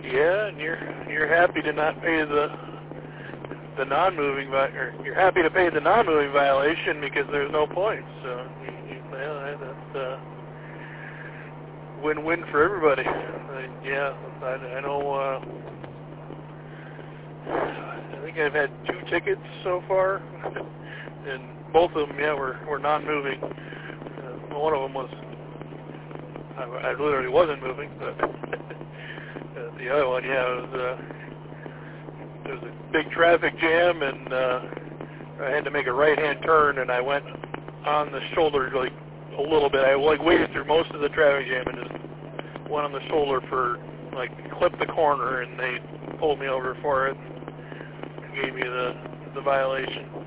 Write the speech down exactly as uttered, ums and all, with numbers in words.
Yeah, and you're you're happy to not pay the the non-moving vi- or you're happy to pay the non-moving violation because there's no points. So you, you, well, that's uh, win-win for everybody. Uh, yeah, I, I know. Uh, I think I've had two tickets so far, and both of them, yeah, were were non-moving. Uh, one of them was I, I literally wasn't moving, but uh, the other one, yeah, it was. Uh, There was a big traffic jam, and uh, I had to make a right-hand turn, and I went on the shoulder like a little bit. I like waited through most of the traffic jam and just went on the shoulder for like clipped the corner, and they pulled me over for it and gave me the the violation.